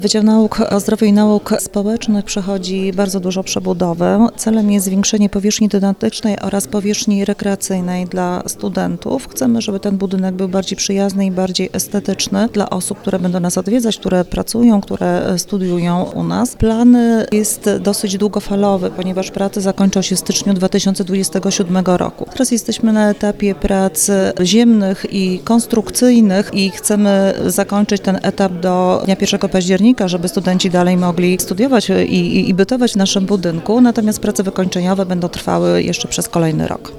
Wydział Nauk o Zdrowiu i Nauk Społecznych przechodzi bardzo dużo przebudowę. Celem jest zwiększenie powierzchni dydaktycznej oraz powierzchni rekreacyjnej dla studentów. Chcemy, żeby ten budynek był bardziej przyjazny i bardziej estetyczny dla osób, które będą nas odwiedzać, które pracują, które studiują u nas. Plan jest dosyć długofalowy, ponieważ prace zakończą się w styczniu 2027 roku. Teraz jesteśmy na etapie prac ziemnych i konstrukcyjnych i chcemy zakończyć ten etap do dnia 1 października, żeby studenci dalej mogli studiować i bytować w naszym budynku, natomiast prace wykończeniowe będą trwały jeszcze przez kolejny rok.